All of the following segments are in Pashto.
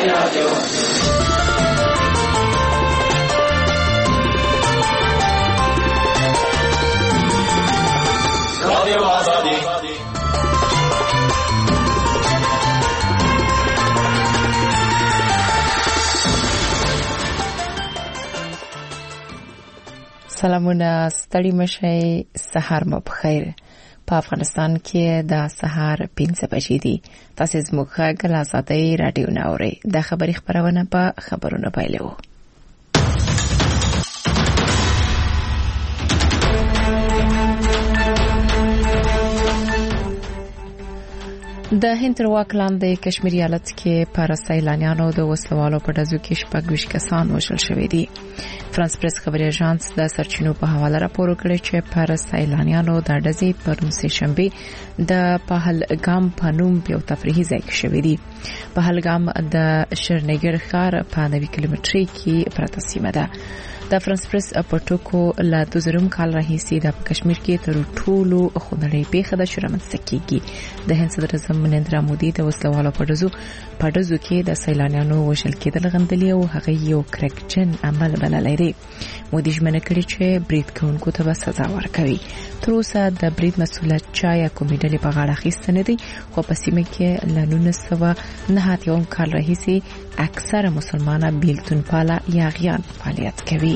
سلامونه، ستړي مشئ، سحر مو بخیر. په افغانستان کې د سحر 5 بجې دي. تاسو زموږ غږ له ساتي رادیو ناوري. د خبري خبرونه په خبرونه پایلو. د هند تر واک لاندې کشمیر ایالت کې پر سیلانیانو د وسلوالو په ډزو کې 26 کسان وژل شوي دي. فرانس پریس خبري اژانس د سرچینو په حواله راپور کړی چې پر سیلانیانو د ډزې پرون سه شنبه د پهلګام په نوم یو تفریحي ځای کې شوی دی. پهلګام د شرنګر ښار په 90 کیلومتري کې پرته سیمه ده. د فرانس پریس په ټکو له 2000 کال راهیسې د کشمیر کې تر ټولو خونړۍ پیښه د شرمنځ کېږي. د هند صدر اعظم نریندرا مودي د وسلوالو په ډزو کې د سیلانیانو وژل کېدل غندلي او هغه یو کرکټن عمل بللی دی. مودي ژمنه کړې چې برید کوونکو ته به سزا ورکوي. تر اوسه د برید مسؤلیت چا یا کومې ډلې په غاړه اخیستی نه دی، خو په سیمه کې له 1991 کال راهیسې اکثره مسلمانان بیلتون پاله یا غیان فعالیت کوي.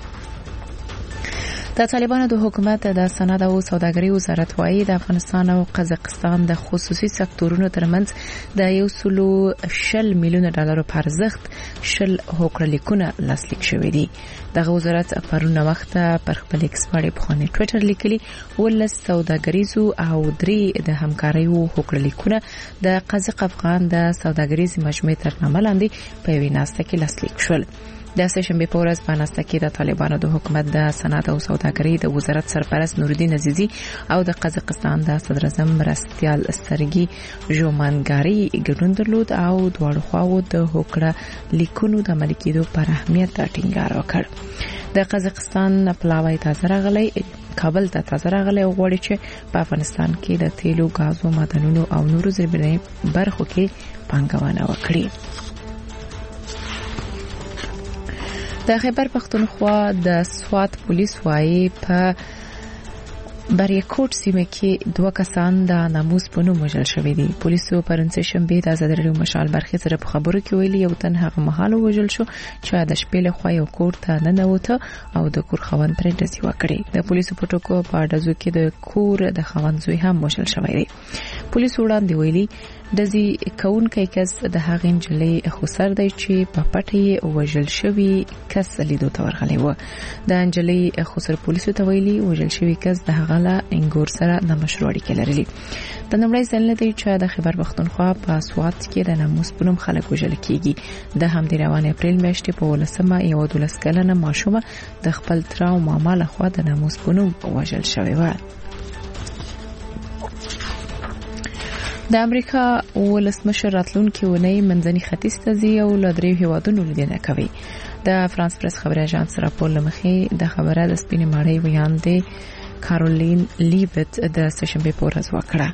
د طالبانو د حکومت د صنعت او سوداګرۍ وزارت وايي د افغانستان او قزاقستان د خصوصي سکتورونو ترمنځ د 110 میلیون ډالر په ارزښت 10 هوکړلیکونه لاسلیک شوي دي. دغه وزارت پرون وخت پر خپل ایکس باندې په خانه ټوئیټر لیکلي ولس سوداګریزو او درې د همکارۍ هوکړلیکونه د قزاق افغان د سوداګریز مجموعې تر نامه لاندې په یوه ناسته کې لاسلیک شول. د سهشنبه په ورځ په ناسته کې د طالبانو د حکومت د صنعت او سوداګرۍ د وزارت سرپرست نورالدین عزیزی او د قزاقستان د صدر اعظم مرستیال سرګي ژومانګاری ګډون درلود او دواړو خواو د هوکړه لیکونو د عملي کېدو پر اهمیت ټینګار وکړ. د قزاقستان پلاوی تازه راغلی کابل ته تازه راغلی او غواړي چې په افغانستان کې د تیلو، غازو، معدنونو او نورو زیربناي برخو کې پانګونه وکړي. د خیبر پختونخوا د سوات پولیس وايي په بریکوټ سیمه کې 2 کسان د ناموس په نوم وژل شوي دي. پولیسو پرون سه شنبه د آزاد رادیو مشال برخه سره په خبرو کې ویلي یو تن هغه مهال وژل شو چې د شپې له خوا یو کور ته ننوته او د کور خاوند پرې ډزې وکړې. د پولیسو په ټکو په ډزو کې د کور د خاوند زوی هم وژل شوی دی. پولیسو وړاندې ویلي دزي کونکي کس د هغې نجلۍ خسر دی چې په پټه وژل شوی کس لیدو ته ورغلی و. د نجلۍ خسر پولیسو ته ویلي وژل شوی کس د هغه له انګور سره د مشروع اړیکې لرلې. د نړۍ ځل دی چې د خیبر پختونخوا په سوات کې د ناموس په نوم خلک وژل کیږي. د همدې روان اپریل میاشتې په 12مه یو 12 کلنه ماشومه د خپل تر او ماما له خوا د ناموس په نوم وژل شوی و. د امریکا ولسمشر راتلونکي ونې منځني ختیځ ته ځي او له دریو هیوادونو لیدنه کوي. د فرانس پریس خبري اژانس راپور لمخې د خبره د سپینې ماړۍ ویاندې کارولین لیویت د سهشنبه په ورځ وکړه.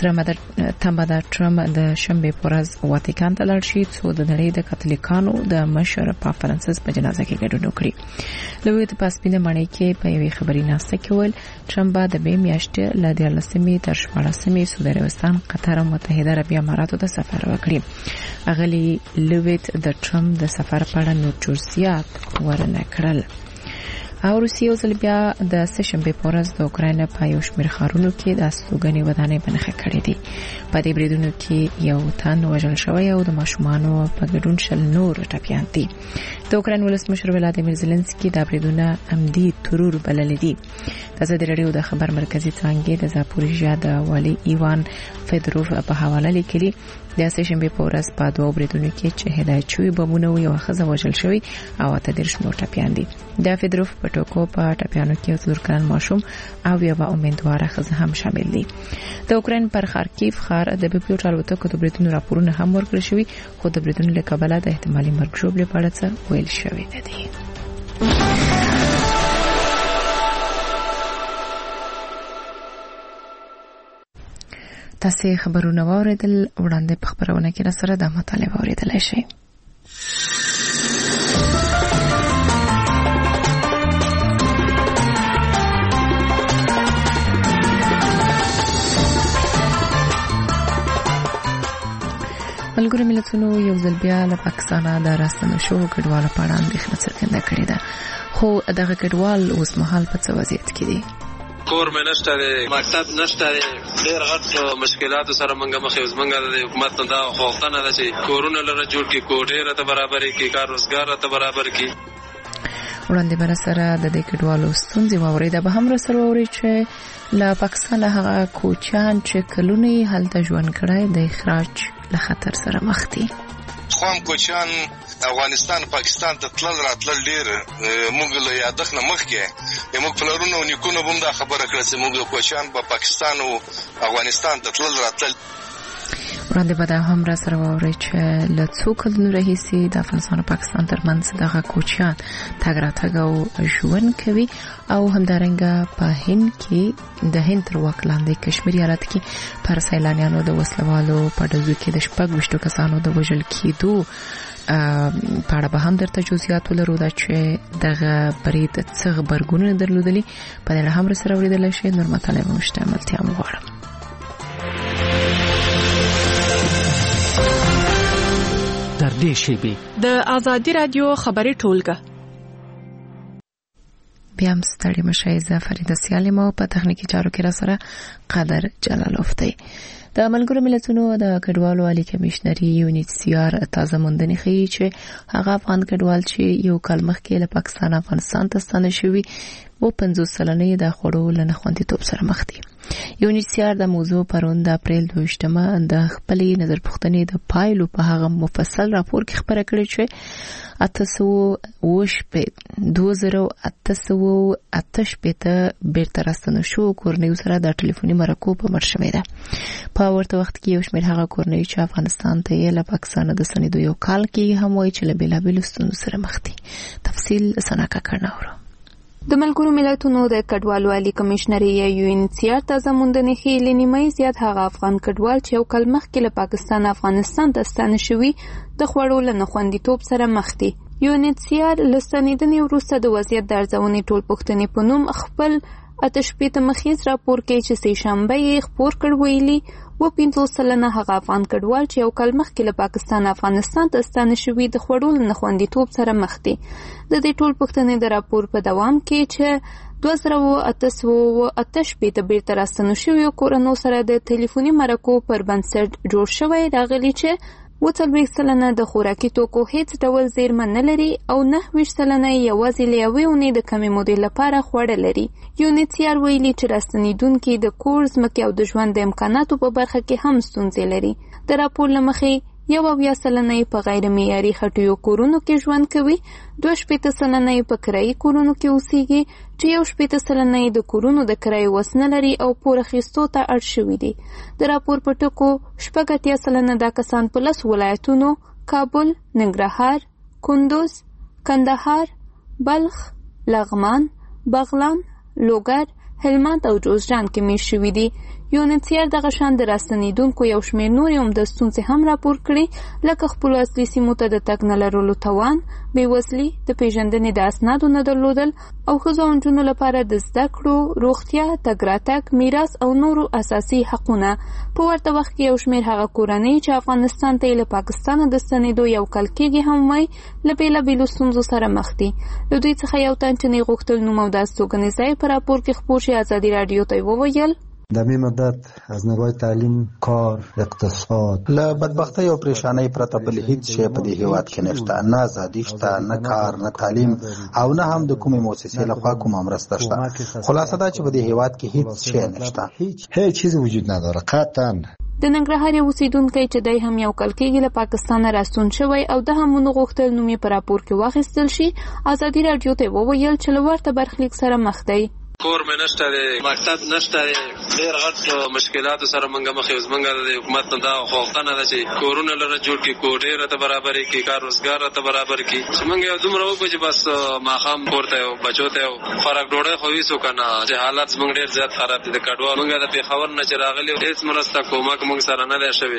ټرمپ د شنبه په ورځ واتیکان ته لاړ شي څو د نړۍ د کاتولیکانو د مشر پاپ فرانسیس په جنازه کې ګډون وکړي. لیویت په سپینې ماړۍ کې په یوې خبري ناسته کې ویل ټرمپ د به میاشتې له 13 تر 14 سعودي عربستان، قطر او متحده عربي اماراتو ته سفر وکړي. اغلی لیویت د ټرمپ د سفر په اړه نور جزئیات ورنه کړل. او روسیه او بیا د سهشنبه په ورځ د اوکراین په یو شمېر ښارونو کې د استوګنې ودانۍ بنخښه کړې دي. په دې بریدونو کې یو تن وژل شوی او د ماشومانو په ګډون 10 نور ټپیان دي. د اوکراین ولسمشر ولادیمیر زيلنسکي دا بریدونه عمدي ترور بلل دي. د آزاد رادیو د خبر مرکزی څانګې د زاپوریژیا د والي ایوان فدروف په حواله لیکلي د سهشنبه په ورځ په دوه بریدونو کې چې هدایت شوی بمونه یو ښځه وژل شوی او 13 نور ټپیان دي. د فدروف په ټکو په ټپیانو کې 4 کلن ماشوم او یو امیدواره ښځه هم شامل دي. د اوکراین پر خارکیف ښار د بیپیوټ الوتکو د بریدونو راپورونه هم ورکړل شوی، خو د بریدونو له کبله د احتمالي مرګ ژوبلې په اړه څه ویل شوی دی. تاسو خبرونه واوریدل، وړاندې په خبرونه کې را سره د مطالعه اوریدل شي. ملګرو ملتونو یو ځل بیا له پاکستان د راستنو شو کډوالو په اړه اندېښنه څرګنده کړې ده، خو دغه کډوال اوس مهال په څه وضعیت کې دي؟ کور مې نشته دی، مکتب نشته دی، ډېر غټ مشکلاتو سره موږ مخ یو. زموږ د حکومت نه دا غوښتنه ده چې کورونه لره جوړ کړي، کوټې راته برابرې کړي، کار روزګار راته برابر کړي. وړاندې بر سره د دې کډوالو ستونزې واورېده، به هم رسره واوري چې له پاکستان هغه کوچیان چې کلونه هلته ژوند کړی د اخراج له خطر سره مخ دي. خام کوچیان افغانستان پاکستان ته تلل راتلل ډیر موږ له یادښت نه مخکې موږ پلرونو او نیکونو هم دا خبره کړې چې موږ کوچیان په پاکستان او افغانستان ته تلل راتلل. وړاندې به دا هم را سره واورئ چې له څو کلونو راهیسې د افغانستان او پاکستان ترمنځ دغه کوچیان تګ راتګ او ژوند کوي، او همدارنګه په هند کې د هند تر واک لاندې کشمیر ایالت کې پر سیلانیانو د وسلوالو په ډزو کې د 26 کسانو د وژل کېدو په اړه به هم درته جزئیات ولرو، دا چې دغه برید څه غبرګونونه درلودلي په دې هم سره اوریدل شي. نور مطالب مشتملتیا مغواړم. در دې شیبې د آزادی رادیو خبري ټولګه بیا هم ستړي مشه. زه فریده سیالم او په تخنیکی چارو کې را سره قدر جلالوف دی. د ملګرو ملتونو د کډوالو عالی کمشنري UNHCR تازه موندنې ښیي چې هغه افغان کډوال چې یو کال مخکې له پاکستان افغانستان ته ستانه شوي و 50 سلنې د خوړو له نخوندیتوب سره مخ دي. UNHCR د موضوع پرون د اپریل 22مه د خپلې نظر پوښتنې د پایلو په هغه مفصل راپور کې خبره کړې چې 2008 بیرته راستنه شو کورنیو سره د ټلیفوني مرکو په مر شوې ده. په ورته وخت کې یو شمېر هغه کورنیو چې افغانستان ته یې له پاکستان د سنیدو یو کال کې هم وایي چې له بېلابېلو ستونزو سره مخ دي. تفصیل سناکا کړناورو. د ملګرو ملتونو د کډوالو عالی کمشنري UNHCR تازه موندنې ښیي له نیمایي زیات هغه افغان کډوال چې یو کال مخکې له پاکستان افغانستان ته ستانه شوي د خوړو له نخوندیتوب سره مخ دي. UNHCR له ستنېدنې وروسته د وضعیت د ارزونې ټولپوښتنې په نوم خپل 8 مخیز راپور کې چې سې شنبه یې خپور کړ ویلي و 50 سلنه هغه افغان کډوال چې یو کال مخکې له پاکستان افغانستان ته ستانه شوي د خوړو له نخوندیتوب سره مخ دي. د دې ټولپوښتنې د راپور په دوام کې چې 2008 بیرته راستنو شویو کورنیو سره د ټلیفوني مرکو پر بنسټ جوړ شوی راغلی چې 40 سلنه د خوراکي توکو هیڅ ډول زیرمه نه لري او 29 سلنه یوازې له یوې اونۍ د کمې مودې لپاره خواړه لري. UNHCR ویلي چې راستنېدونکي د کور، ځمکې او د ژوند د امکاناتو په برخه کې هم ستونزې لري. د راپور له مخې 21 سلنه په غیر معیاري خټیو کورونو کې ژوند کوي، 22 سلنه په کرایي کورونو کې اوسېږي چې 18 سلنه د کورونو د کرایي وس نه لري او پور اخیستو ته اړ شوي دي. د راپور په ټکو 80 سلنه دا کسان په 10 ولایتونو کابل، ننګرهار، کندوز، کندهار، بلخ، لغمان، بغلان، لوګر، هلمند او جوزجان کې میشت شوي دي. UNHCR دغه شان د راستنېدونکو یو شمېر نورې عمده ستونزې هم راپور کړي، لکه خپلو اصلي سیمو ته د تګ نه لرلو توان، بېوزلي، د پیژندنې د اسنادو نه درلودل او ښځو او نجونو لپاره د زده کړو، روغتیا، تګ راتګ، میراث او نورو اساسي حقونه. په ورته وخت کې یو شمېر هغه کورنۍ چې افغانستان ته له پاکستانه د ستنېدو یو کال کېږي هم وایي له بېلابېلو ستونزو سره مخ دي. له دوی څخه یو تن چې نه غوښتل نوم او د استوګنې ځای په راپور کې خپور شي ازادي راډیو ته وویل در می مدت از نگاه تعلیم، کار، اقتصاد له بدبختی او پریشانی پرته بل هیڅ شی په دې هیواد کې نشته. نه ازادي شته، نه کار، نه تعلیم او نه هم د کومې مؤسسې لخوا کومه مرسته شته. خلاصه دا چې په دې هیواد کې هیڅ شی نشته، هیڅ چیز وجود نداره قطعا. د ننګرهار یو اوسیدونکی چې دی هم یو کال کېږي له پاکستانه راستون شوی او د هم ونه غوښتل نوم یې په راپور کې واخیستل شي، ازادي راډیو ته وویل چې له ورته برخلیک سره مخ دی. کور مې نشته دی، مکتب نشته دی، ډېر غټ مشکلاتو سره موږ مخ یو. زموږ د حکومت نه دا غوښتنه ده چې کورونه لره جوړ کړي، کوټې راته برابرې کړي، کار روزګار راته برابر کړي. چې موږ یو دومره وکړو چې بس ماښام کور ته یو بچو ته یو خوراک ډوډۍ خو ویسو که نه، چې حالات زموږ ډېر زیات خراب دي. د کډوال موږ د پېښور نه چې راغلي هېڅ مرسته کومک موږ سره نه دی شوی.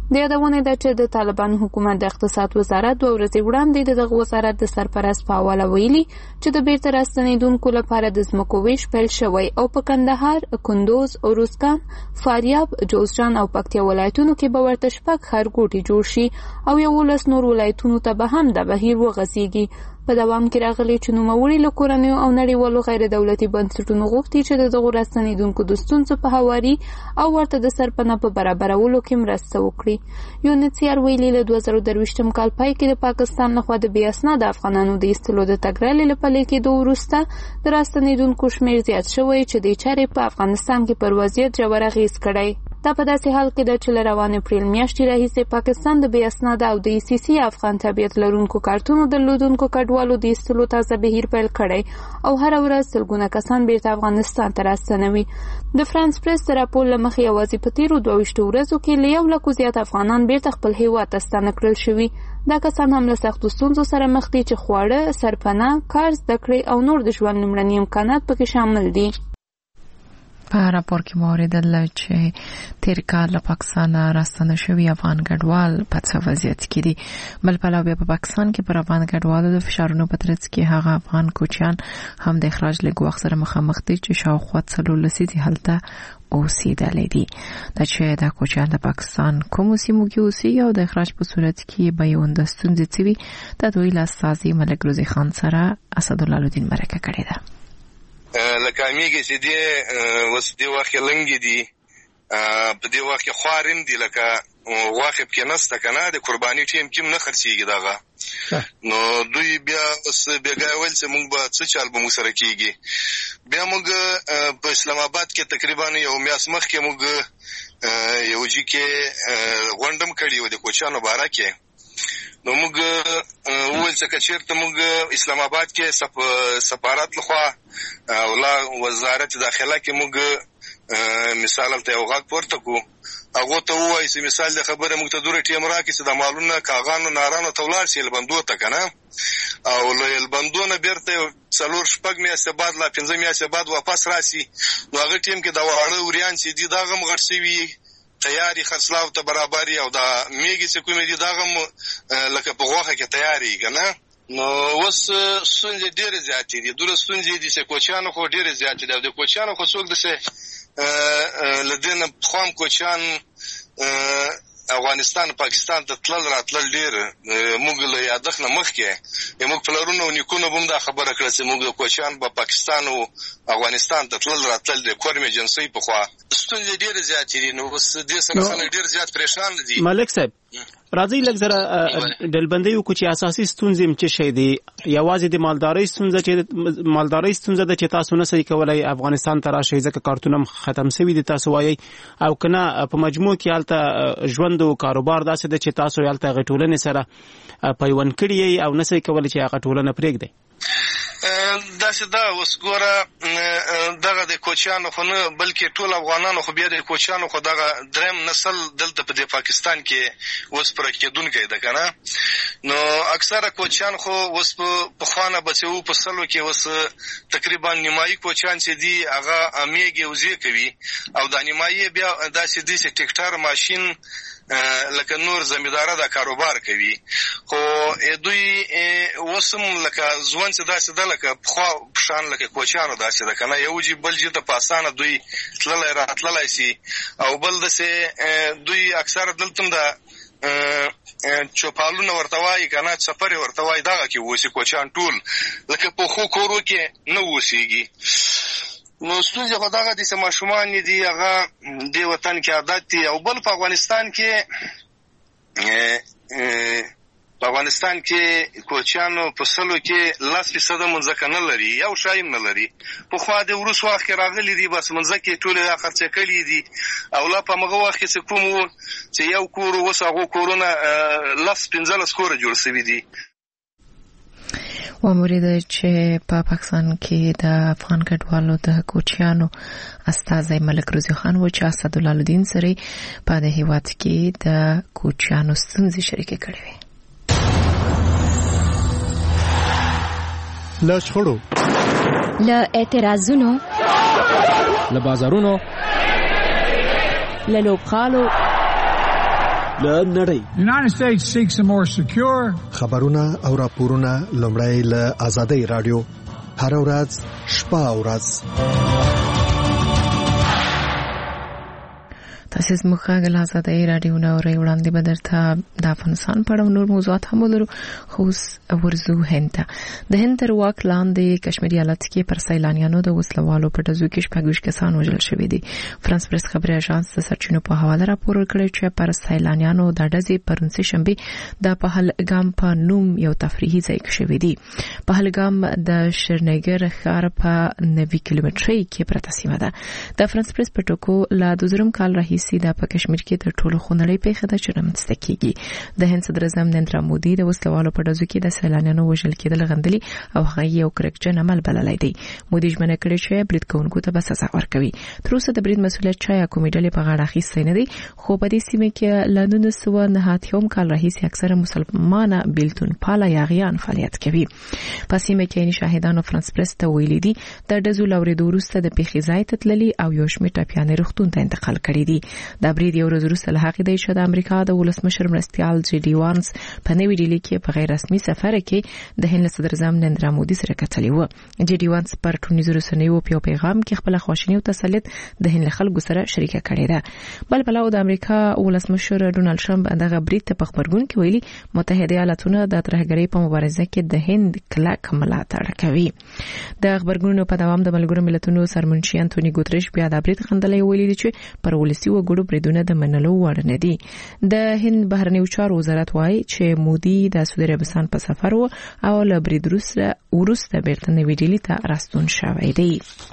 د یادونه ده چې د طالبانو حکومت د اقتصاد وزارت 2 ورځې وړاندې دغه وزارت د سرپرست په حواله ویلي چې د بیرته راستنېدونکو لپاره د ځمکو ویش پیل شوی او په کندهار، کندوز، اروزګان، فاریاب، جوزجان او پکتیا ولایتونو کې به ورته 6 ښارګوټي جوړ شي او 11 نور ولایتونو ته به هم د بهیر وغځېږي. په دوام کې راغلي چې نوموړي له کورنیو او نړیوالو غیر دولتي بنسټونو غوښتي چې د دغو راستنېدونکو د ستونزو په هواري او ورته د سرپناه په برابرولو کې مرسته وکړي. UNHCR ویلي له 2023 کال پای کې د پاکستان لخوا د بې اسناده افغانانو د ایستلو د تګرالې له پلي کېدو وروسته د راستنېدونکو شمېر زیات شوی چې د چارې په افغانستان کې پر وضعیت ژور اغېز کړی. دا په داسې حال کې ده چې له روان اپریل میاشتې راهیسې پاکستان د بې اسناده او د ICC افغان تابعیت لرونکو کارتونو درلودونکو کډوالو د ایستلو تازه بهیر پیل کړی او هره ورځ سلګونه کسان بیرته افغانستان ته راستنوي. د فرانس پریس د راپور له مخې یوازې په تیرو 22 ورځو کې له 1 لک زیات افغانان بیرته خپل هیواد ته ستانه کړل شوي. دا کسان هم له سختو ستونزو سره مخ دي چې خواړه، سرپناه، کار زده کړې او نور د ژوند لومړني امکانات پکې شامل دي. په راپور کې موریدل چې تیر کال له پاکستان راستنه شوی افغان کډوال په څه وضعیت کې دي. بل پلو بیا په پاکستان کې پر افغان کډوالو د فشارونو په ترڅ کې هغه افغان کوچیان هم د اخراج له ګواښ سره مخامخ دي چې شاوخوا 40 دي هلته اوسېدلې دي. دا چې د کوچیان د پاکستان کوم سیمو کې اوسېږي او د اخراج په صورت کې به یې د ستونزې څه وي، د دوی له استازي ملک روزي خان سره اسدالله الدین مرکه کړې ده. لکه امیږي چې دی وس دی واخه لنګي دي په دې وخت کې خوارم دي لکه واخه کې نسته کنه د قرباني ټیم کې نه خرڅيږي داغه نو دوی بیا بیګاول چې موږ به څه چل به مو سره کیږي. بیا موږ په اسلام آباد کې تقریبا یو میاس مخ کې موږ یو ځکه کې غونډم کړی و د کوچانو باره کې. نو موږ ول څه چیرته موږ اسلام آباد کې سفارت لخوا او وزارت داخله کې موږ مثال ته یو غږ پورته کو هغه ته وایي چې مثال د خبره موږ ته دوره ټیم راکې چې د مالونو کاغانو نارانو تولار شي البندو ته کنه او له البندونه بیرته څلور شپږ میاشتې بعد لا 15 میاشتې بعد واپس راشي. نو هغه ټیم کې دا وړه اوريان چې دي داغه مغړسي وي تیاری خرڅلاو ته برابرۍ او دا میږي چې کومې دي داغه لکه په غوخه کې تیاری کنه. نو وس سونځ ډېر زیات دي دوره سونځ دي چې کوچانو خو ډېر زیات دي د کوچانو خو څوک دسه لدین خام کوچان افغانستان پاکستان ته تلل راتلل ډېر موږ له یادښت نه مخکې موږ پلرونو نیکونو هم دا خبره کړه چې موږ د کوچان په پاکستان او افغانستان ته تلل راتلل د کورمې جنسي په خوا ستونزې ډېر زیات دي. نو اوس دې سره خلک ډېر زیات پریشان دي. ملک صاحب راځي لږ زره ډلبندۍ وکړو چې اساسي ستونزې څه شي دي. یوازې د مالدارۍ ستونزه ده چې تاسو نه صحیح کولای افغانستان ته راشئ ځکه کارتونه ختم شوي دي تاسو وایي او کنه په مجموع کې هلته ژوند او کاروبار داسې ده چې تاسو هلته غټولنې سره پیوند کړی او نه صحیح کولای چې هغه ټولنه پرېږدئ. داسې دا اوس ګوره دغه د کوچیانو خو نه بلکې ټول افغانانو خو بیا د کوچیانو خو دغه دریم نسل دلته په د پاکستان کې اوس پر کېدونکی ده کنه. نو اکثره کوچیان خو اوس په خوانه بچو په سلو کې اوس تقریبا نیمایي کوچیان چې دي هغه امیږي وزي کوي او د نیمایي بیا داسې دي چې ټیکټر ماشين لکه نور زمیندار دا کاروبار کوي. خو دوی وسم لکه ځوان چې داسې ده لکه خو پشان لکه کوچانو داسې ده کنه یو جی بل جی ته پاسانه دوی تللای راتللای شي او بل دسه دوی اکثر دلته دا چوپالونه ورتوای کنه سفر ورتوای دغه کې وسی کوچان ټول لکه په خو کورو کې نه وسیږي. نو ستونزه خو دغه د سماشومان دي هغه د وطن کې عادت دي او بل په افغانستان کې کوچانو په سلو کې 10% منځکه نه لري یو شایم نه لري. په خو د ورس وخت راغلي دي بس منځکه ټول خرڅ کړي دي او لا په مغه وخت چې کوم چې یو کور وسغه کورونه 15 کور جوړ شوی دي. وموریده چې په پاکستان کې د افغان کډوالو د کوچیانو استازی ملک روزي خان و چې اسدالله الدین سره په د هیواد کې د کوچیانو ستونزې شریکې کړې وي. له شخړو له اعتراضونو له بازارونو له لوبغالو له نړۍ. United States seeks a more secure. خبرونه او راپورونه لومړی له آزادۍ رادیو هر ورځ شپه او ورځ. تاسو زموږ غږ له آزادۍ رادیو نه اورئ. وړاندې به درته د افغانستان په اړه نور موضوعات هم ولرو، خو ورزو هند ته. د هند تر واک لاندې کشمیري ایالت کې پر سیلانیانو د وسلوالو په ډزو کې 26 کسان وژل شوي دي. فرانس پریس خبري اژانس د سرچینو په حواله راپور ورکړی چې پر سیلانیانو د ډزې پرون سه شنبه د پهلګام په نوم یو تفریحي ځای کې شوی دی. پهلګام د شرنګر ښار په 90 کیلومترۍ کې پرته سیمه ده. د فرانس پریس په ټکو لا 2000 کال راهیسې دا په کشمیر کې تر ټولو خونړۍ پیښه ده چې رامنځته کیږي. د هند صدر اعظم نریندرا مودي د وسلوالو په ډزو کې د سیلانیانو وژل کېدل غندلي او هغه یو کرکټرن عمل بللی دی. مودي ژمنه کړې چې برید کوونکو ته به سزا ورکوي. تر اوسه د برید مسؤلیت چا یا کومې ډلې په غاړه اخیستی نه دی، خو په دې سیمه کې له 1990 کال راهیسې اکثره مسلمانه بیلتون پاله یاغیان فعالیت کوي. په سیمه کې یې شاهدانو فرانس پریس ته ویلي دي د ډزو لورېدو وروسته د پیښې ځای ته تللي او یو شمېر ټپیانې روغتون ته انتقال کړي دي. دا برید یو ورځ وروسته له هغې دی چې د امریکا د ولسمشر مرستیال جی ډي وانس په نوې ډیلي کې په غیر رسمي سفر کې د هند صدر اعظم نریندرا مودي سره کتلي و. جی ډي وانس پر ټولنیزو رسنیو په پیغام کې خپل خواشینی او تسلیت د هند خلکو سره شریکه کړې ده. بل بلاو د امریکا ولسمشر ډونالد ټرمپ دغه برید ته په خبرګون کې ویلي متحده ایالاتونه د ترهګرۍ په مبارزه کې د هند کلک ملاتړ کوي. د خبرګونونو په دوام د ملګرو ملتونو سرمنشي انټونی ګوتریش بیا د برید غندلې ویلي چې پر ولسی وګړو بریدونه د منلو وړ نه دي. د هند بهرنیو چارو وزارت وايي چې مودي د سعودي عربستان په سفر و او له برید وروسته بیرته نوې ډیلي ته راستون شوی دی.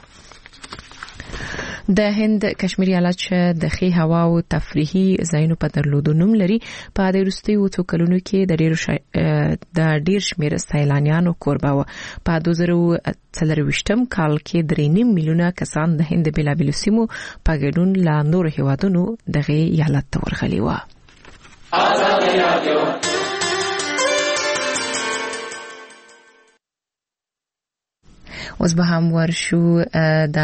د هند کشمیري ایالت چې د ښې هوا او تفریحي ځایونو په درلودو نوم لري، په د وروستیو څو کلونو کې د ډیر شمېر سیلانیانو کوربه و. په 2024 کال کې 3.5 میلیونه کسان د هند بېلابېلو سیمو په ګډون له نورو هیوادونو دغه ایالت ته ورغلي و. اوس به هم ورشو د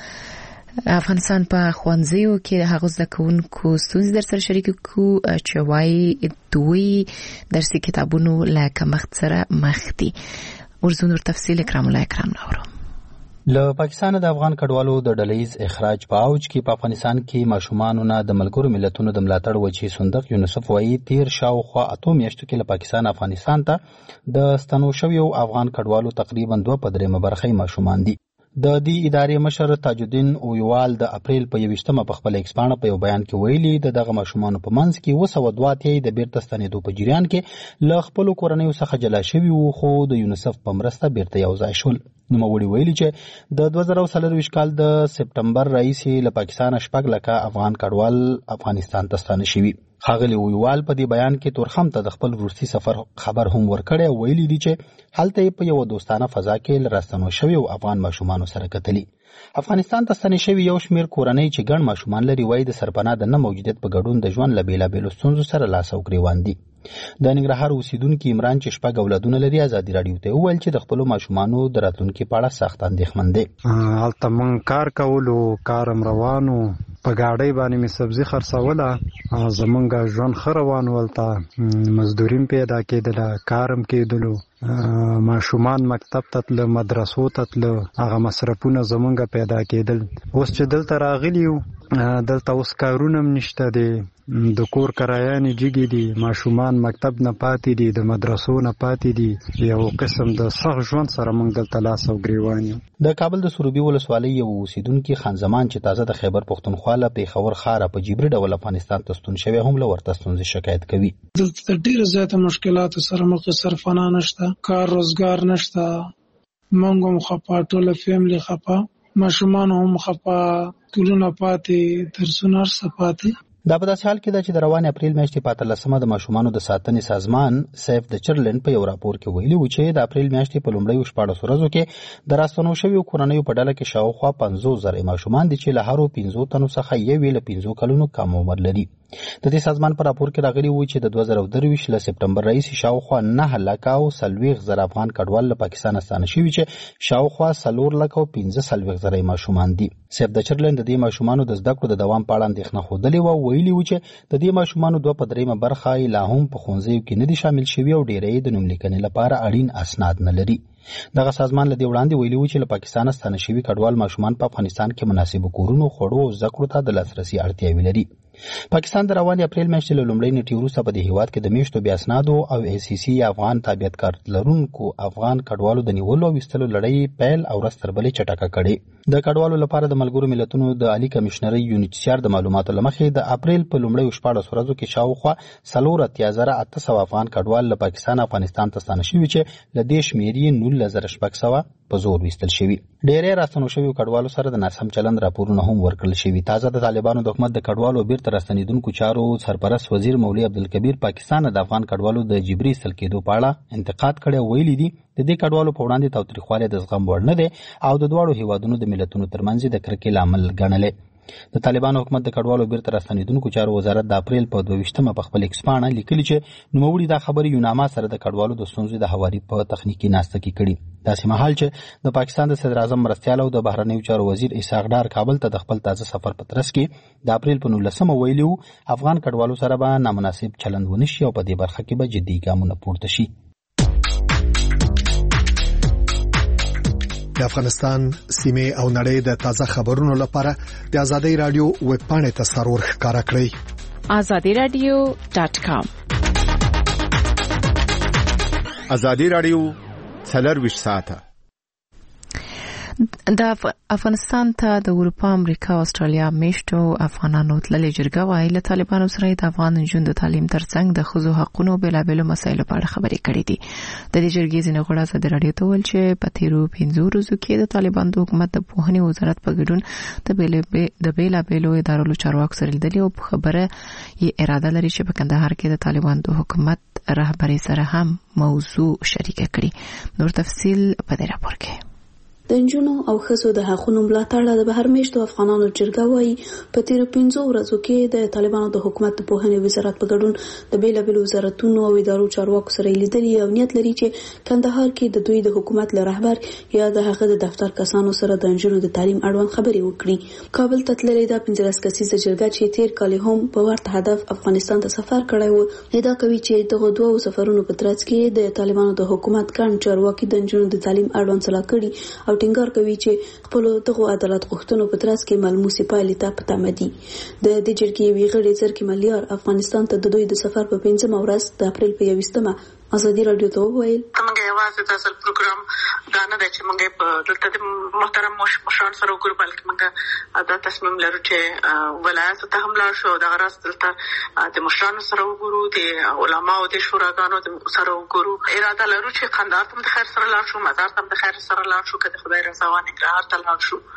افغانستان په ښوونځیو کې د هغو زده کوونکو ستونزې در سره شریک کو چې وایي دوی درسي کتابونو له کمښت سره مخ دي. ورزو نور تفصیل اکرام الله اکرام نورو. له پاکستان د افغان کډوالو د ډلهیز اخراج په اوج کې په افغانستان کې ماشومانو نه د ملګرو ملتونو د ملاتړ وجې صندوق یونیسف وايي تیر شاوخوا 8 میاشتو کې له پاکستان افغانستان ته د ستنو شویو افغان کډوالو تقریبا 2/3 برخه ماشومان دي. د دې ادارې مشر تاج الدین اویوال د اپریل په 21مه په خپل ایکسپانه په یو بیان کې ویلي دغه ماشومان په منځ کې 202 د بیرته ستنېدو په جریان کې له خپل کورنیو څخه جلا شوي وو، خو د یونیسف په مرسته بیرته یو ځای شول. نوموړي ویلي چې د 2024 کال د سپټمبر راهیسې له پاکستان 6 لکه افغان کډوال افغانستان ته ستانه شوي. ښاغلي اویوال په دې بیان کې تورخم ته د خپل وروستي سفر خبر هم ورکړی او ویلي دي چې هلته په یو دوستانه فضا کې له راستنو شوي او افغان ماشومانو سره کتلي. افغانستان ته ستنې شوي یو شمېر کورنۍ چې ګڼ ماشومان لري وایي د سرپناه د نه موجودیت په ګډون د ژوند له بېلابېلو ستونزو سره لاس او ګرېوان دي. د ننګرهار اوسیدونکي عمران چې 6 اولادونه لري ازادي راډیو ته وویل چې د خپلو ماشومانو د راتلونکي په اړه سخت اندېښمن دي. هلته مونږ کار کولو، کارم روانو، په ګاډۍ باندې مې سبزي خرڅوله، زمونږ ژوند ښه روان ولته، مزدوریم پیدا کېدله، کارم کېدلو، ماشومان مکتب ته تله، مدرسو ته تله، هغه مصرفونه زمونږ پیدا کېدل. اوس چې دلته راغلي یو، دلته اوس کارونه هم نشته دی، د کور کرایانې جګې دي، ماشومان مکتب نه پاتې دي، د مدرسو نه پاتې دي، یو قسم د سخت ژوند سره موږ دلته لاس او ګریوان یو. د کابل د سروبي ولسوالۍ یو اوسیدونکي خان زمان چې تازه د خیبر پښتونخوا له پېښور ښاره په جبري ډول افغانستان ته ستون شوی هم له ورته ستونزې شکایت کوي. دلته ډېره زیاته مشکلاتو سره مخ یې، سرپناه نشته، کار روزګار نشته، موږ هم خفه، ټوله فیملي خفه، ماشومان هم خفه، ټولونه پاتې، درسونه هر څه پاتې. دا په داسې حال کې ده چې د روانې اپریل میاشتې په 18مه د ماشومانو د ساتنې سازمان سیف د چرلند په یو راپور کې ویلي و چې د اپریل میاشتې په لومړیو 14 ورځو کې د راستنو شویو کورنیو په ډله کې شاوخوا 50,000 ماشومان دي چې له هرو 15 تنو څخه یوې له 15 کلونو کم عمر لري. د دې سازمان په راپور کې راغلي و چې د 2023 له سپټمبر راهیسې شاوخوا 9 لک او 40,000 افغان کډوال له پاکستان ستانه شوي چې شاوخوا 4 لک او 15,000 ماشومان دي. سیف د چرلند د دې ماشومانو د زده کړو د دوام په اړه اندېښنه ښودلې و او ویلي و چې د دې ماشومانو 2/3 برخه لا هم په ښوونځیو کې نه دي شامل شوي او ډېری د نوملیکنې لپاره اړین اسناد نه لري. دغه سازمان له دې وړاندې ویلي و چې له پاکستانه ستانه شوي کډوال ماشومان په افغانستان کې مناسبو کورونو، خوړو او زده کړو ته د لاسرسي اړتیاوې لري. پاکستان د روانې اپریل میاشتې له لومړۍ نیټې وروسته په دې هیواد کې د میاشتو بې اسنادو او ACC افغان تابعیت کارت لرونکو افغان کډوالو د نیولو او ویستلو لړۍ پیل او ورځ تر بلې چټکه کړې. د کډوالو لپاره د ملګرو ملتونو د عالي کمشنرۍ UNHCR د معلوماتو له مخې د اپریل په لومړیو 14 ورځو کې شاوخوا 4,800 افغان کډوال له پاکستان افغانستان ته ستانه شوي چې له دې شمېر یې 19,600 په زور ویستل شوي. ډېری راستنو شویو کډوالو سره د ناسم چلند راپورونه هم ورکړل شوي. تازه د طالبانو د حکومت د کډوالو بیرته راستنېدونکو چارو سرپرست وزیر مولوي عبدالکبیر پاکستان د افغان کډوالو د جبري ایستل کېدو په اړه انتقاد کړی او ویلي دي د دې کډوالو په وړاندې تاوتریخوالی د زغم وړ نه دی او د دواړو هیوادونو د ملتونو ترمنځ د کرکې لامل ګڼلی. د طالبانو حکومت د کډوالو بیرته راستنېدونکو چارو وزارت د اپریل په 22 په خپل ایکس پاڼه لیکلي چې نوموړي دا خبرې یوناما سره د کډوالو د ستونزو د هواري په تخنیکي ناسته کې کړي. داسې مهال چې د پاکستان د صدر اعظم مرستیال او د بهرنیو چارو وزیر اسحاق ډار کابل ته د خپل تازه سفر په ترڅ کې د اپریل په 19 ویلي وو افغان کډوالو سره به نامناسب چلند ونه شي او په دې برخه کې به جدي ګامونه پورته شي. د افغانستان سیمې او نړۍ د تازه خبرونو لپاره د آزادۍ رادیو ویب پاڼې ته سرور ښکارا کړئ. azadiradio.com. آزادۍ رادیو 24 ساعته. د افغانستان ته د اروپا، امریکا او استرالیا میشتو افغانانو تللې جرګه وايي له طالبانو سره د افغان نجونو د تعلیم ترڅنګ د ښځو حقوقو بېلابېلو مسایلو په اړه خبرې کړې دي. د دې جرګې ځینې غړي ازادي راډیو ته ویل چې په تیرو 15 ورځو کې د طالبان د حکومت د پوهنې وزارت په ګډون د بېلابېلو ادارو چارواکو سره لیدلي او په خبره یې اراده لري چې په کندهار کې د طالبان د حکومت رهبري سره هم موضوع شریکه کړي. نور تفصیل په دې راپور کې. د نجونو او ښځو د حقوقو ملاتړ د بهر میشتو افغانانو جرګه وايي په تیر 15 ورځو کې د طالبانو د حکومت د پوهنې وزارت په ګډون د بیلابېلو وزارتونو او ادارو چارواکو سره لیدلي او نیت لري چې کندهار کې د دوی د حکومت له رهبر یا د هغه د دفتر کسانو سره د نجونو د تعلیم اړوند خبرې وکړي. کابل ته تللې د 15 کسیزه جرګه چې تیر کال هم په ورته هدف افغانستان ته سفر کړی و ادعا کوي چې دغه دوه سفرونو په ترڅ کې د طالبانو د حکومت ګڼ چارواکي د نجونو د تعلیم اړوند صلاح کړي او ټینګار کوي چې خپل دغه عدالت غوښتنو په ترڅ کې ملموسي پایلې ته پټه دي. د دې جرګې ویغړي زرکې ملیار افغانستان ته د دوی د سفر په 15 ورځ د اپریل په 21 آزادي رادیو ته وویل موږ یوازې د اصل پروګرام دا نه دی چې موږ په دلته د محترم مشران سره وګورو بلکې موږ دا تصمیم لرو چې ولایت ته هم لاړ شو د غرض دلته د مشرانو سره وګورو د علماو د شوراګانو سره وګورو. اراده لرو چې قندهار ته د خیر سره لاړ شو، مزار ته د خیر سره لاړ شو، کله خدای رضا وانه ننګرهار ته لاړ شو،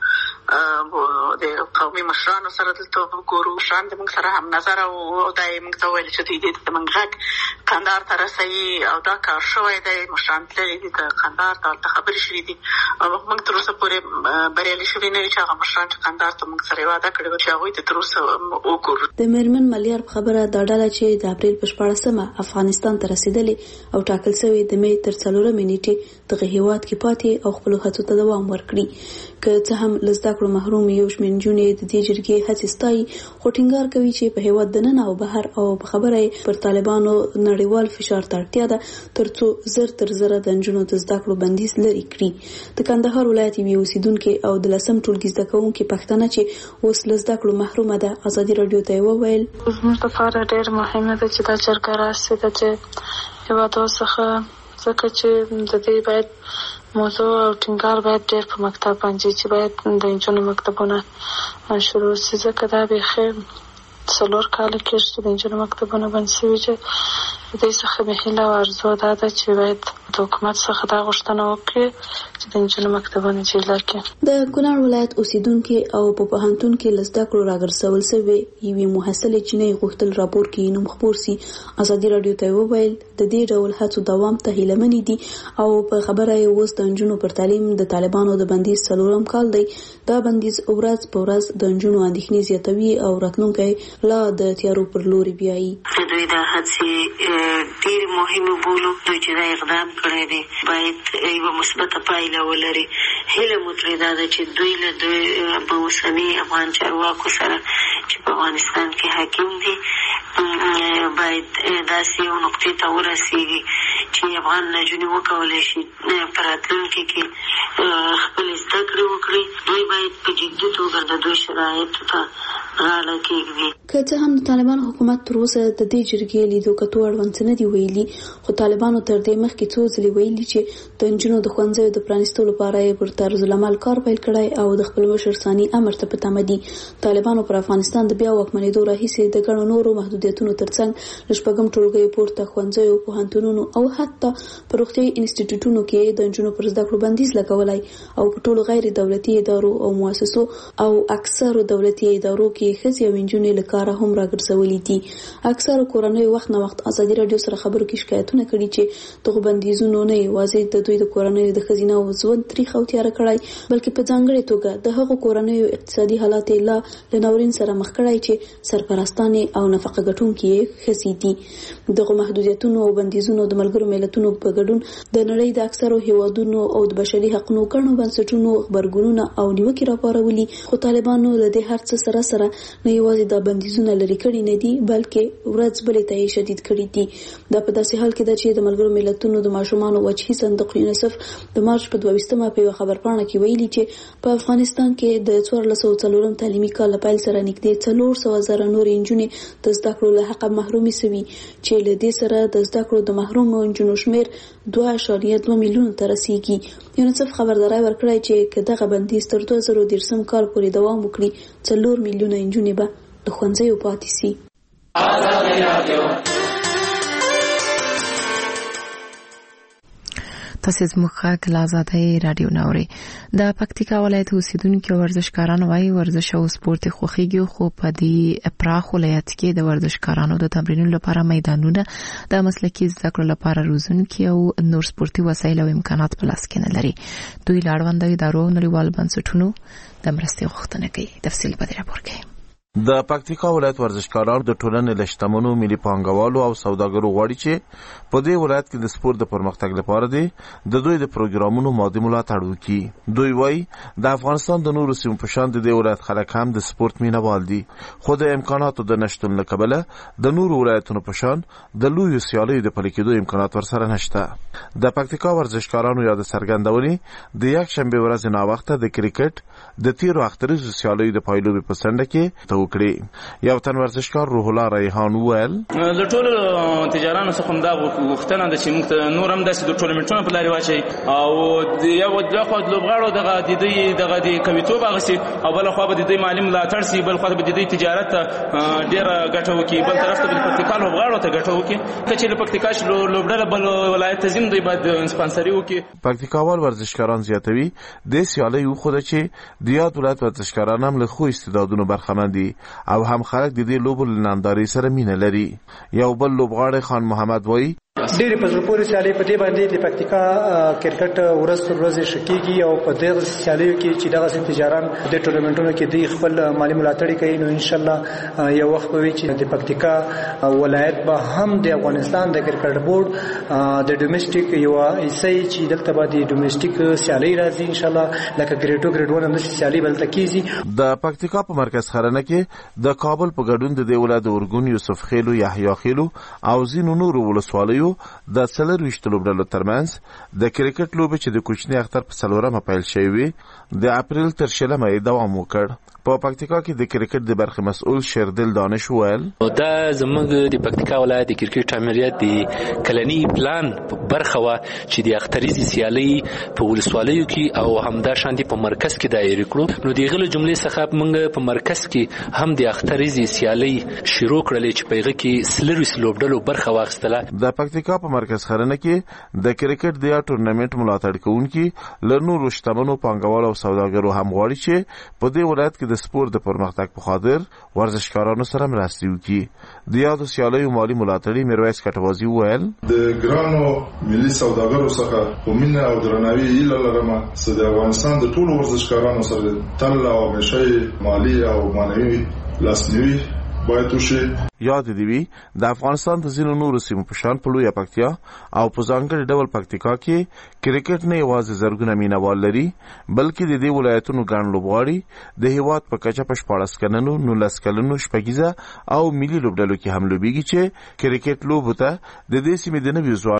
د قومي مشرانو سره دلته وګورو. مشران د موږ سره هم نظر او دای موږ ته ویل چې دې د موږ غږ قندهار ته رسوي او دا کار شوی دی. مشران تللي دي د قندهار ته خبرې شوې دي او موږ تر اوسه پورې بریالي شوي نه یو چې هغه مشران چې قندهار ته موږ سره وعده کړې وه چې هغوی ته تر اوسه وګورو. د میرمن ملیار په خبره دا ډله چې د اپریل په 14 افغانستان ته رسېدلې او ټاکل شوی د مې تر 4 نیټې دغه هیواد کې پاتې او خپل هڅو ته دوام ورکړي. که څه هم له زده کړو محروم یو شمېر نجونې د دې جرګې هڅې ستایي خو ټینګار کوي چې په هیواد دننه او بهر او په خبره یې پر طالبانو نړیوال فشار ته اړتیا ده ترڅو زر تر زره د نجونو د زده کړو بندیز لرې کړي. د کندهار ولایت یوې اوسیدونکې او د 10 ټولګي زده کوونکې پښتنه چې اوس له زده کړو محرومه ده ازادي راډیو ته وویل زموږ لپاره ډېر مهمه ده چې دا جرګه راسي د هیوادو څخه ځکه چې د دې باید موضوع او ټینګار باید ډېر په مکتب باندې چې باید د نجونو مکتبونه شروع شي ځکه دا بیخي 4 کاله کېږي چې د نجونو مکتبونه بند شوي چې د دې څخه مې هیله او ارزو دا ده چې باید د حکومت څخه دا غوښتنه وکړي چې د نجونو مکتبونه جوړ کړي. د کونړ ولایت اوسیدونکې او په پوهنتون کې له زده کړو راګرځول شوې یوې محصلې جینۍ غوښتل راپور کې نوم خپور سي. ازادي راډیو ته وویل د دې ډول هڅو دوام ته هیلهمنې دي او په خبره یې اوس د نجونو پر تعلیم د طالبانو د بندیز 4 کال دی. دا بندیز ورځ په ورځ د نجونو اندېښنې زیاتوي او راتلونکی لا د تیارو پر لوري بیایي. دوی د هڅې ډېر مهمه بولو دوی چې دا اقدام کړی دی باید یوه مثبته پایله ولري. هیله مو ترې دا ده چې دوی له به اوسني افغان چارواکو سره چې په افغانستان کې حاکم دي باید داسې یو نقطې ته ورسېږي چې افغان نجونې وکولی شي په راتلونکي کې خپلې زده کړې وکړي. دوی باید په جدي توګه د دوی شرایطو ته غاړه کېږدي. که څه هم د طالبانو حکومت تر اوسه د دې جرګې لیدو کتو اړوند څه نه دي ویلي، خو طالبانو تر دې مخکې څو ځلې ویلي چې د نجونو د ښوونځیو د پرانیستو لپاره یې پر طرزالعمل کار پیل کړی او د خپل مشر ثاني امر ته په تمه دي. طالبانو پر افغانستان د بیا واکمنېدو راهیسې د ګڼو نورو محدودیتونو ترڅنګ له شپږم ټولګیو پورته ښوونځیو، پوهنتونونو او حتی په روغتیایي انسټیټیوټونو کې د نجونو پر زده کړو بندیز لګولی او په ټولو غیر دولتي ادارو او مؤسسو او اکثرو دولتي ادارو کې ښځې او نجونې له کاره هم راګرځولي دي. اکثرو کورنیو وخت نه وخت ازادي راډیو سره خبرو کې شکایتونه کړي چې دغه بندیزونو نه یوازې د دوی د کورنیو د ښځینه او ژوند تریخ او تیاره کړی، بلکې په ځانګړې توګه د هغو کورنیو اقتصادي حالات یې له ناورین سره مخ کړی چې سرپرستانې او نفقه ګټونکي یې ښځې دي. دغه محدودیتونو او بندیزونو د ملګرو ملتونو په ګډون د نړۍ د اکثرو هیوادونو او د بشري حقوقو ګڼو بنسټونو غبرګونونه او نیوکې راپارولي، خو طالبانو له دې هر څه سره نه یوازې د بندیزونه لري کړي نه دي بلکې ورځ بلې ته یې شدید کړي دي. دا په داسې حال کې ده چې د ملګرو ملتونو د ماشومانو وجهي صندوق یونیسف د مارچ په 22مه په یوه خبرپاڼه کې ویلي چې په افغانستان کې د 1404 تعلیمي کال له پیل سره نږدې 400,000 نورې نجونې د زده کړو له حقه محرومې سوي چې له دې سره د زده کړو د محرومو نجونو شمېر 2.2 میلیون ته رسیږي. یونیسف خبرداری ورکړی چې که دغه بندیز تر 2030 کال پورې دوام وکړي 4 میلیونه نجونې به د ښوونځیو پاتې سي. تاسو زموږ خاک لازادای رادیو ناوري. د پکتیکا ولایت اوسیدونکو ورزشکاران وايي ورزش او سپورت خوخيږي، خو په دې پراخ ولایت کې د ورزشکارانو د تمرینونو لپاره میدانونه، د مسلکي زده کړو لپاره روزونکي او نور سپورتي وسایل او امکانات په لاس کې نه لري. دوی لاړوند ادارو نړیوال بنسټونو د مرستې غوښتنه کوي. تفصیل په دې راپور کې. د پکتیکا ولایت ورزشکاران د ټولنې له شتمنو ملي پانګوالو او سوداګرو غواړي چې په دې ولایت کې د سپورت د پرمختګ لپاره د دوی د پروګرامونو مادي ملاتړ وکړي. دوی وایي د افغانستان د نورو سیمو په شان د دې ولایت خلک هم د سپورت مینوال دي، خو د امکاناتو د نشتون له کبله د نورو ولایتونو په شان د لویو سیالیو د پلي کېدو امکانات ورسره نشته. د پکتیکا ورزشکارانو یاد څرګندونې د یکشنبه ورځ ناوخته د کرکټ د تیرو اختریزو سیالیو د پایلوبې په څنډه کې وکړي. یو تن ورزشکار روح الله ریحان وویل د ټولو تجارانو څخه دا غوښتنه ده چې موږ نور هم داسې د ټورنمنټونو په لارې واچي او یو د خو د لوبغاړو دغه د کویتوب اغسي او بل خو به د دې مالی ملاتړ سي، بل خو به د دې تجارت ډیر ګټه وکي، بل طرف ته د پکتیکا لوبغاړو ته ګټه وکي چې د پکتیکا لوبډله بل ولایت تزم دی بعد سپانسري وکي. پکتیکاوال ورزشکاران زیاتوي د سیالي خو د چې د یاد ولایت ورزشکاران هم له خو استعدادونو برخمن دي او هم خلک د دې لوبو ننداري سره مینه لري. یو بل لوبغاړی خان محمد وایي ډېرې په زړه پورې سیالۍ په دې باندې د پکتیکا کرکټ ورځ تر ورځې ښه کېږي او په دغه سیالیو کې چې دغسې تجاران د ټورنمنټونو کې دوی خپل مالي ملاتړ کوي، نو انشاءالله یو وخت به وي چې د پکتیکا ولایت به هم د افغانستان د کرکټ بورډ د ډومېسټیک یوه حصه چې دلته به د ډومېسټیک سیالۍ راځي انشاءالله لکه ګریډ 2 ګریډ 1 همداسې سیالۍ به دلته کېږي. د پکتیکا په مرکز خرنه کې د کابل په ګډون د دې ولایت د ارګون، یوسف خیلو، یحیی خیلو او ځینو نورو ولسوالیو د 24 لوبډلو ترمنځ د کرکټ لوبې چې د کوچني اختر په 4مه پیل شوې وي د اپریل تر 6مه دوام وکړ. په پکتیکا کې د کرکټ د برخې مسؤل شیردل دانش وویل دا زموږ د پکتیکا ولایت د کرکټ امریت د کلنی پلان برخه وا چې د اختریزي سیالي په ولسوالیو کې او همدا شاندې په مرکز کې دایره کړو. نو دغه جملې څخه موږ په مرکز کې هم د اختریزي سیالي شروع کړلې چې پیغه کې سلروس لوبډلو برخه واخیستله. د پکتیکا په مرکز خرنه کې د کرکټ د ټورنمنت ملاتړ کوونکي له نورو شتمنو پانګوالو او سوداګرو هم غواړي چې په دې ولایت کې د سپورت د پرمختګ په خاطر ورزشکارانو سره مرسته وکړي. د یادو سیالیو مالي ملاتړي میرویس کټوازي وویل د ګرانو ملي سوداګرو څخه په مینه او درناوي ایله لرم چې د افغانستان د ټولو ورزشکارانو سره تل او همیشه مالي او معنوي لاسنیوي باید وشي. یاد دی وی د افغانستان د ځینو نورو سیمو په شان په لویه پکتیا او په ځانګړي ډول پکتیکا کې کرکټ نه یوازې زرګونه مینوال لري بلکې د دې ولایتونو ګڼ لوبغاړي د هیواد په کچه په 14 کلنو 19 کلنو شپږیزه او ملي لوبډلو کې هم لوبېږي چې کرکټ لوبه ته د دې سیمې د نوي